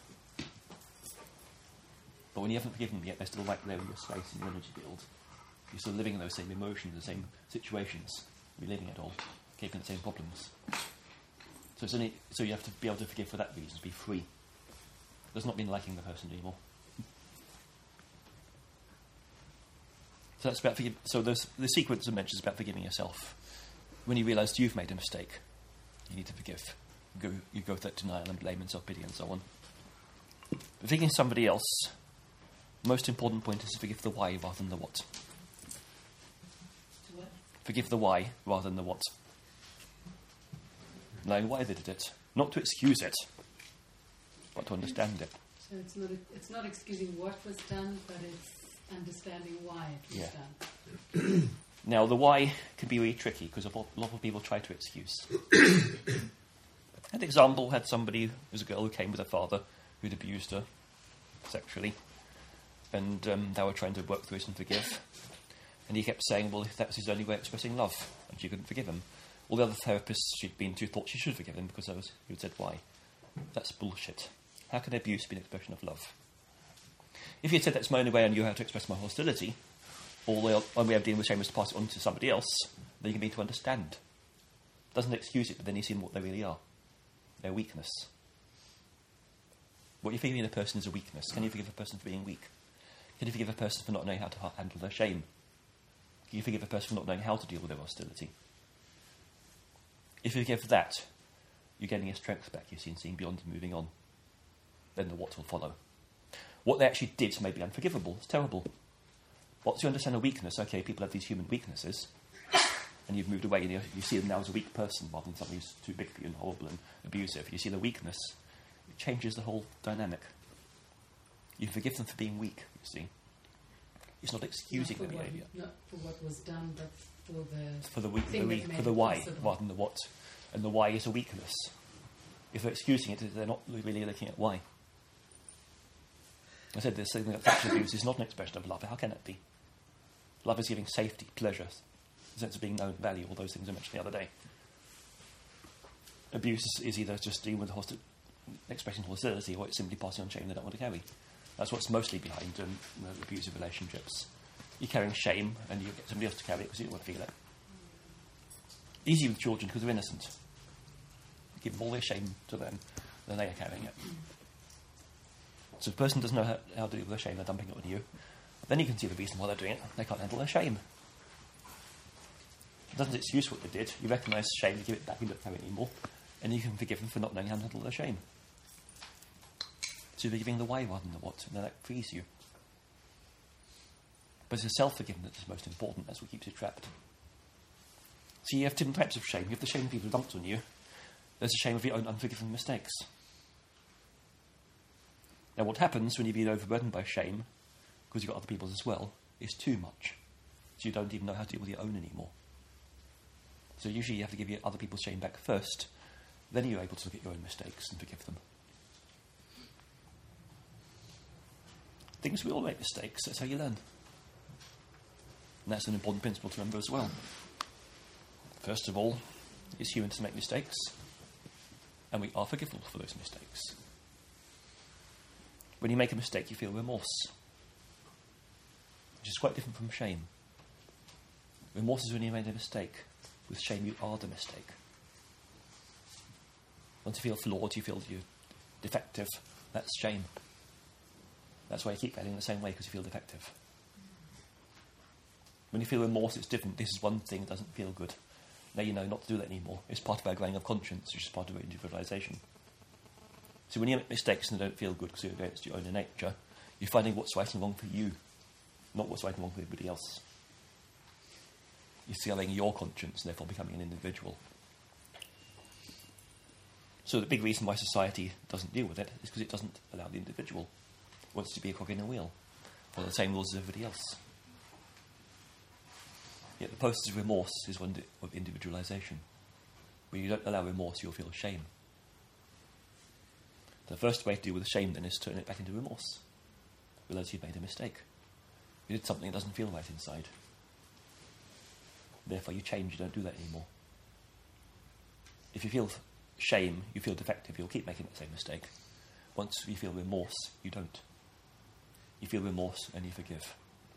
A: But when you haven't forgiven them yet, they're still right there in your space and your energy field. You're still living in those same emotions, the same situations, reliving it all, keeping the same problems. So it's only so you have to be able to forgive for that reason, to be free. Does not mean liking the person anymore. So that's about forgive. So there's, the sequence of mentions about forgiving yourself. When you realise you've made a mistake, you need to forgive. You go, you go with that denial and blame and self-pity and so on. Forgiving somebody else, the most important point is to forgive the why rather than the what.
C: To what?
A: Forgive the why rather than the what. Knowing why they did it. Not to excuse it, but to understand it.
E: So it's not it's not excusing what was done, but it's understanding why it was
A: Yeah.
E: done.
A: Now, the why can be really tricky because a lot a lot of people try to excuse. An example had somebody, there was a girl who came with her father who'd abused her sexually, and um, they were trying to work through it and forgive. And he kept saying, well, that was his only way of expressing love, and she couldn't forgive him. All the other therapists she'd been to thought she should forgive him because I was, he had said why. That's bullshit. How can abuse be an expression of love? If he had said that's my only way I knew how to express my hostility, or the only way of dealing with shame was to pass it on to somebody else, then you can begin to understand. Doesn't excuse it, but then you see what they really are. Their weakness. What you're forgiving a person is a weakness. Can you forgive a person for being weak? Can you forgive a person for not knowing how to handle their shame? Can you forgive a person for not knowing how to deal with their hostility? If you forgive that, you're getting your strength back, you see, and seeing beyond and moving on. Then the what will follow. What they actually did may be unforgivable. It's terrible. Once you understand a weakness, okay, people have these human weaknesses, and you've moved away and you, you see them now as a weak person rather than somebody who's too big for you and horrible and abusive. You see the weakness, it changes the whole dynamic. You forgive them for being weak, you see. It's not excusing
E: not
A: the
E: for
A: behaviour.
E: What, not for what was done, but for the
A: For the, weak,
E: thing
A: the,
E: that
A: weak,
E: made
A: for the
E: it
A: why
E: possible.
A: rather than the what. And the why is a weakness. If they're excusing it, they're not really looking at why. I said this thing that sexual abuse is not an expression of love. How can it be? Love is giving safety, pleasure, a sense of being known, value, all those things I mentioned the other day. Abuse is, is either just dealing with hosti- expressing hostility or it's simply passing on shame they don't want to carry. That's what's mostly behind um, you know, abusive relationships. You're carrying shame and you get somebody else to carry it because you don't want to feel it. Easy with children because they're innocent. You give all their shame to them, then they are carrying it. So if a person doesn't know how, how to deal with their shame, they're dumping it on you. Then you can see the reason why they're doing it. They can't handle their shame. It doesn't excuse what they did. You recognise shame, you give it back, you don't carry it anymore. And you can forgive them for not knowing how to handle their shame. So you're giving the why rather than the what, and then that frees you. But it's the self-forgiveness that's most important. That's what keeps you trapped. So you have different types of shame. You have the shame people dumped on you. There's the shame of your own unforgiven mistakes. Now what happens when you've been overburdened by shame, because you've got other people's as well, is too much. So you don't even know how to deal with your own anymore. So usually you have to give your other people's shame back first, then you're able to look at your own mistakes and forgive them. Things we all make mistakes, that's how you learn. And that's an important principle to remember as well. First of all, it's human to make mistakes, and we are forgivable for those mistakes. When you make a mistake, you feel remorse, which is quite different from shame. Remorse is when you made a mistake. With shame, you are the mistake. Once you feel flawed, you feel you're defective. That's shame. That's why you keep failing the same way, because you feel defective. When you feel remorse, it's different. This is one thing that doesn't feel good. Now you know not to do that anymore. It's part of our growing of conscience, which is part of our individualisation. So when you make mistakes and they don't feel good because you're against your own nature, you're finding what's right and wrong for you, not what's right and wrong for everybody else. You're sealing your conscience and therefore becoming an individual. So the big reason why society doesn't deal with it is because it doesn't allow the individual. It wants to be a cog in a wheel, follow the same rules as everybody else. Yet the process of remorse is one of individualisation. When you don't allow remorse, you'll feel shame. The first way to deal with shame then is to turn it back into remorse. Realise you've made a mistake. You did something that doesn't feel right inside. Therefore you change, you don't do that anymore. If you feel shame, you feel defective, you'll keep making that same mistake. Once you feel remorse, you don't. You feel remorse and you forgive.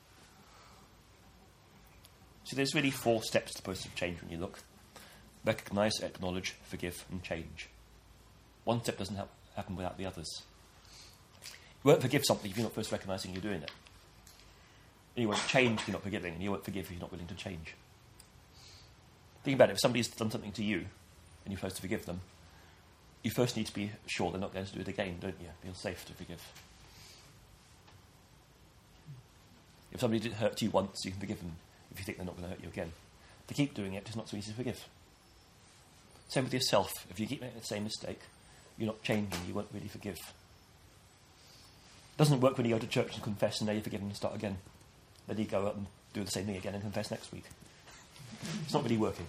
A: So there's really four steps to the process of change when you look. Recognise, acknowledge, forgive and change. One step doesn't ha- happen without the others. You won't forgive something if you're not first recognising you're doing it. And you won't change if you're not forgiving, and you won't forgive if you're not willing to change. Think about it, if somebody's done something to you and you're supposed to forgive them, you first need to be sure they're not going to do it again, don't you? Feel safe to forgive. If somebody did hurt you once, you can forgive them if you think they're not going to hurt you again. If they keep doing it, it's not so easy to forgive. Same with yourself. If you keep making the same mistake, you're not changing, you won't really forgive. It doesn't work when you go to church and confess and now you forgive and start again. Then you go out and do the same thing again and confess next week. It's not really working.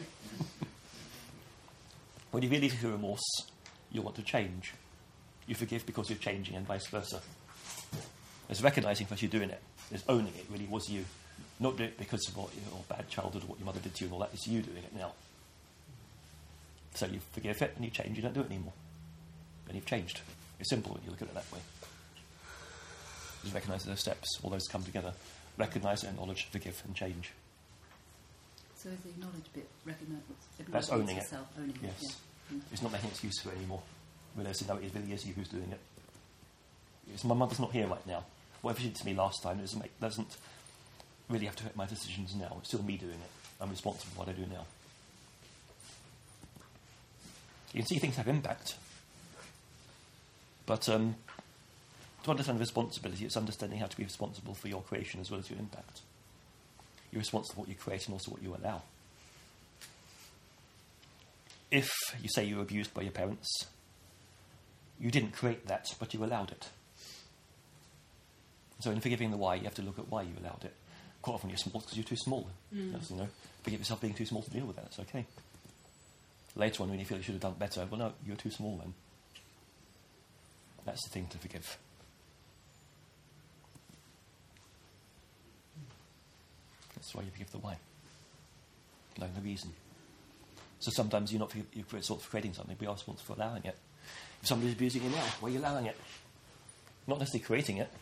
A: When you really feel remorse, you want to change. You forgive because you're changing and vice versa. There's recognising first you're doing it. There's owning it really was you. Not doing it because of what your bad childhood or what your mother did to you and all that. It's you doing it now. So you forgive it and you change, you don't do it anymore. And you've changed. It's simple when you look at it that way. Just recognise those steps, all those come together. Recognise, acknowledge, forgive and change.
G: So is the acknowledge bit recognise?
A: That's owning it.
G: Yourself, owning
A: yes.
G: it. Yeah.
A: It's not making an excuse for it anymore. Realising, no, it really is you who's doing it. Yes, my mother's not here right now. Whatever she did to me last time doesn't, make, doesn't really have to affect my decisions now. It's still me doing it. I'm responsible for what I do now. You can see things have impact. But um, to understand responsibility, it's understanding how to be responsible for your creation as well as your impact. You're responsible for what you create and also what you allow. If you say you were abused by your parents, you didn't create that, but you allowed it. So in forgiving the why, you have to look at why you allowed it. Quite often you're small because you're too small. Mm. That's, you know, forgive yourself being too small to deal with that. It's okay. Later on, when you feel you should have done better, well, no, you're too small then. That's the thing to forgive. That's why you forgive the why. Knowing the reason. So sometimes you're not for, you're sort of creating something, but you're responsible for allowing it. If somebody's abusing you now, why are you allowing it? Not necessarily creating it.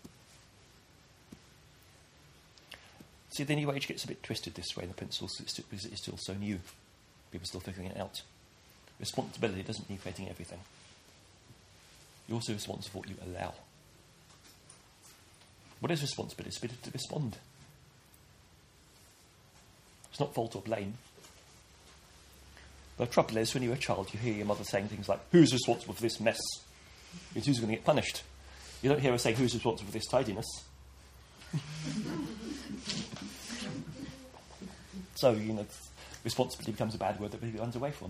A: See, the new age gets a bit twisted this way, the principle, because it's still so new. People are still figuring it out. Responsibility doesn't mean creating everything. You're also responsible for what you allow. What is responsibility? It's to respond. It's not fault or blame. But the trouble is, when you're a child, you hear your mother saying things like, who's responsible for this mess? It's who's going to get punished. You don't hear her say, who's responsible for this tidiness? So, you know, responsibility becomes a bad word that people runs away from.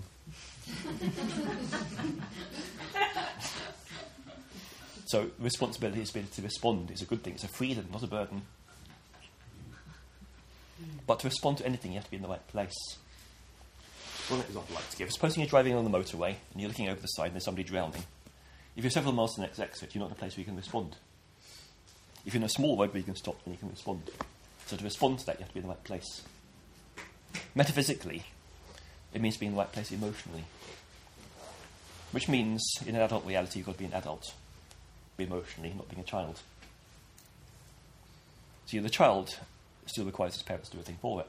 A: So responsibility is ability to respond. It's a good thing. It's a freedom, not a burden. But to respond to anything, you have to be in the right place. One example I'd like to give. Supposing you're driving on the motorway and you're looking over the side and there's somebody drowning. If you're several miles to the next exit, you're not in a place where you can respond. If you're in a small road where you can stop, then you can respond. So to respond to that, you have to be in the right place. Metaphysically, it means being in the right place emotionally. Which means, in an adult reality, you've got to be an adult. Be emotionally, not being a child. See, the child still requires its parents to do a thing for it.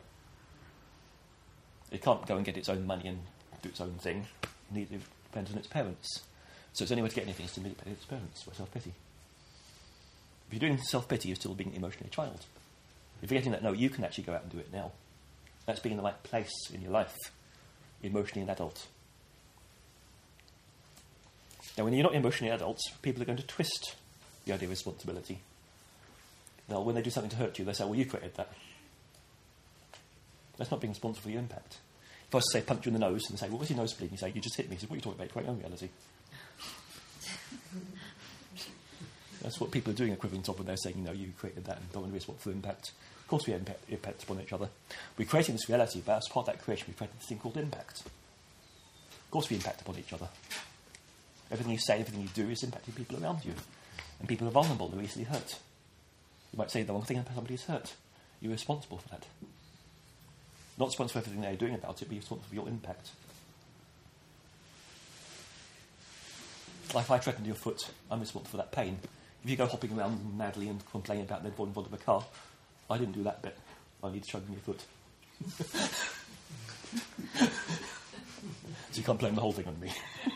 A: It can't go and get its own money and do its own thing. It depends on its parents. So its only way to get anything is to meet its parents by self-pity. If you're doing self-pity, you're still being emotionally a child. You're forgetting that, no, you can actually go out and do it now. That's being in the right place in your life, emotionally an adult. Now, when you're not emotionally adult, people are going to twist the idea of responsibility. Now, when they do something to hurt you, they say, well, you created that. That's not being responsible for your impact. If I was to say, punch you in the nose, and say, well, where's your nose bleeding? You say, you just hit me. He says, what are you talking about? Create your own reality. That's what people are doing equivalent of when they're saying, you know, you created that and don't want to be responsible for impact. Of course we have impact, impact upon each other. We're creating this reality, but as part of that creation, we've created this thing called impact. Of course we impact upon each other. Everything you say, everything you do is impacting people around you. And people are vulnerable, they're easily hurt. You might say the wrong thing and somebody's hurt. You're responsible for that. Not responsible for everything they're doing about it, but you're responsible for your impact. Like if I threatened your foot, I'm responsible for that pain. If you go hopping around madly and complaining about them falling in front of a car, I didn't do that bit. I need to show them your foot. So you can't blame the whole thing on me.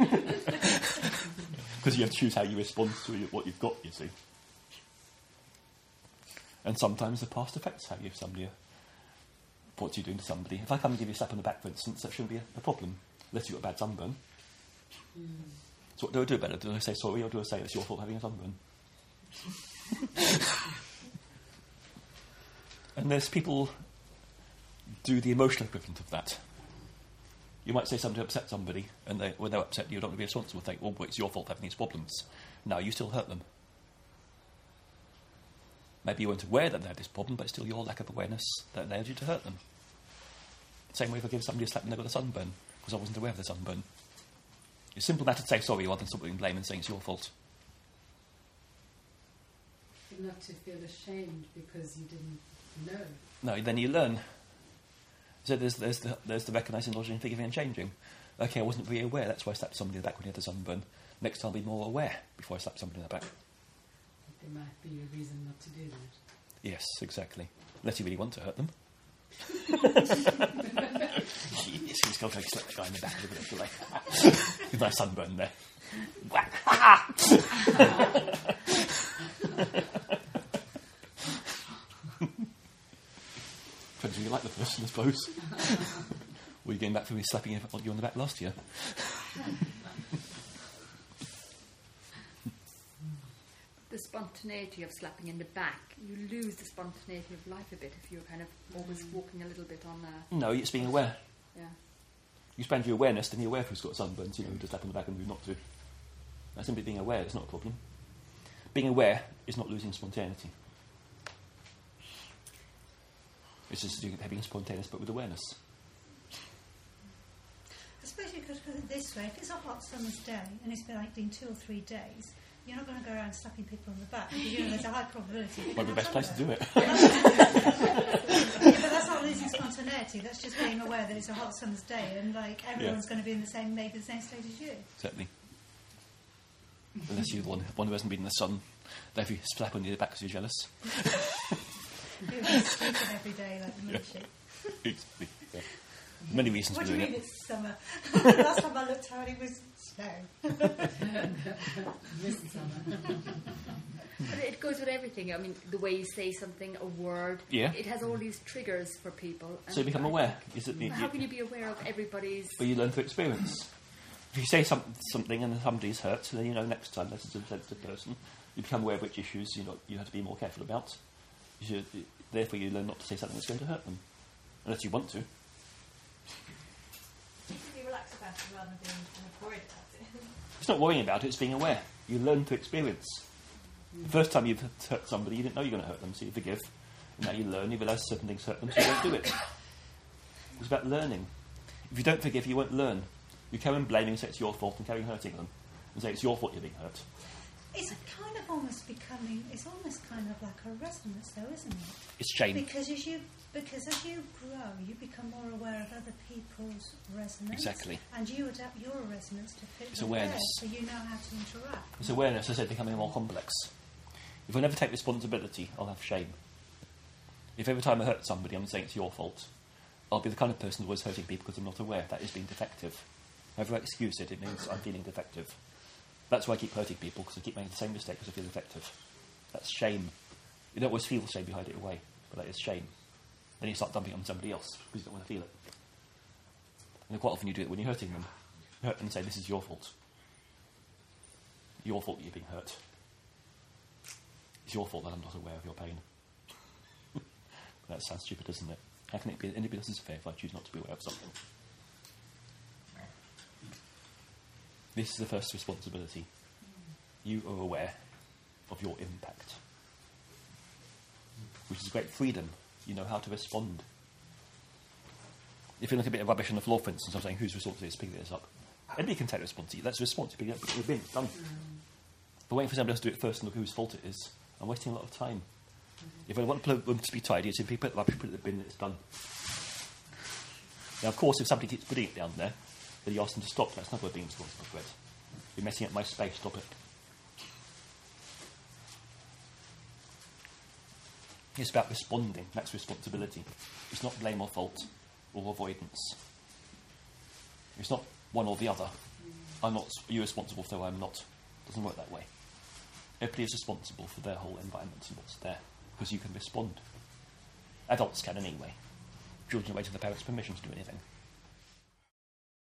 A: Because you have to choose how you respond to what you've got, you see. And sometimes the past affects how you somebody, what you're doing to somebody. If I come and give you a slap on the back, for instance, that shouldn't be a, a problem, unless you've got a bad sunburn. Mm. So what do I do about it? Do I say sorry, or do I say it's your fault having a sunburn? And there's people do the emotional equivalent of that. You might say something to upset somebody, and they, when they're upset, you don't want to be responsible. Think, well, it's your fault having these problems. No, you still hurt them. Maybe you weren't aware that they had this problem, but it's still your lack of awareness that allowed you to hurt them. Same way if I give somebody a slap and they've got a sunburn, because I wasn't aware of the sunburn. It's a simple matter to say sorry rather than something blame and saying it's your fault.
C: Not to feel ashamed because you didn't know.
A: No, then you learn. So there's, there's, the, there's the recognising, acknowledging, forgiving and changing. Okay, I wasn't really aware, that's why I slapped somebody in the back when he had a sunburn. Next time I'll be more aware before I slap somebody in the back.
C: There might be a reason not to do that.
A: Yes, exactly. Unless you really want to hurt them. Yes, he's going to slap the guy in the back a little bit delay. With my sunburn there. Whack! Depends who you like the person, I suppose. Were you getting back for me slapping you on the back last year?
G: The spontaneity of slapping in the back, you lose the spontaneity of life a bit if you're kind of always walking a little bit on there.
A: No, you're just being aware.
G: Yeah.
A: You spend your awareness, then you're aware who's got sunburns, you know, who to slap on the back and who not to. That's simply being aware, it's not a problem. Being aware is not losing spontaneity. It's just doing, having spontaneous but with awareness.
B: I suppose you could put it this way: if it's a hot summer's day and it's been like been two or three days, you're not going to go around slapping people on the back because you know there's a high probability.
A: Might be the best place to do it.
B: Yeah, but that's not losing spontaneity. That's just being aware that it's a hot summer's day and like everyone's
A: Yeah.
B: going to be in the same, maybe the same state as you.
A: Exactly. Unless you're the one, one who hasn't been in the sun, then if you slap on your back because you're jealous.
B: You're sleeping every day like the milkshake.
A: Exactly. Yeah. Many reasons
B: What
A: for
B: do you
A: doing
B: mean
A: it.
B: it's summer? Last time I looked out, it was snow.
C: Missed summer.
G: But it goes with everything. I mean, the way you say something, a word,
A: Yeah.
G: it has all these triggers for people.
A: So you become
G: I
A: aware.
G: think-
A: Is it the,
G: How
A: you,
G: can you be aware of everybody's...
A: but you learn through experience. If you say some, something and somebody's hurt, then you know next time this is a sensitive person. You become aware of which issues you know you have to be more careful about. You should, therefore, you learn not to say something that's going to hurt them, unless you want to.
H: You can be relaxed about it rather than being kind of worried about it.
A: It's not worrying about it; it's being aware. You learn through experience. The first time you've hurt somebody, you didn't know you were going to hurt them, so you forgive. And now you learn, you realise certain things hurt them, so you don't do it. It's about learning. If you don't forgive, you won't learn. You carry on blaming and say it's your fault and carry on hurting them and say it's your fault you're being hurt.
B: It's kind of almost becoming, it's almost kind of like a resonance though, isn't it?
A: It's shame.
B: Because as you, because as you grow, you become more aware of other people's resonance.
A: Exactly.
B: And you adapt your resonance to fit
A: It's
B: with
A: awareness.
B: theirs, so you know how to interact.
A: It's awareness, as I said, becoming more complex. If I never take responsibility, I'll have shame. If every time I hurt somebody, I'm saying it's your fault, I'll be the kind of person who's always hurting people because I'm not aware. That is being defective. Whenever I excuse it, it means I'm feeling defective. That's why I keep hurting people, because I keep making the same mistake because I feel defective. That's shame. You don't always feel shame, you hide it away, but that is shame. Then you start dumping it on somebody else because you don't want to feel it. And quite often you do it when you're hurting them. You hurt them and say, this is your fault. Your fault that you're being hurt. It's your fault that I'm not aware of your pain. That sounds stupid, doesn't it? How can it be anybody else's affair if I choose not to be aware of something? This is the first responsibility. You are aware of your impact, which is great freedom. You know how to respond. If you look a bit of rubbish on the floor, for instance, I'm saying, whose responsibility is picking this up? Anybody can take responsibility. That's a responsibility. Pick it up, put it in the bin, done. But waiting for somebody else to do it first and look whose fault it is, I'm wasting a lot of time. If I want the room to be tidy, it's if you put the rubbish, put it in the bin, and it's done. Now, of course, if somebody keeps putting it down there, then you ask them to stop. That's not what being responsible for it. You're messing up my space, stop it. It's about responding. That's responsibility. It's not blame or fault or avoidance. It's not one or the other. I'm not, you're responsible, so I'm not. It doesn't work that way. Everybody is responsible for their whole environment and what's there, because you can respond. Adults can anyway. Children are waiting for the parents' permission to do anything.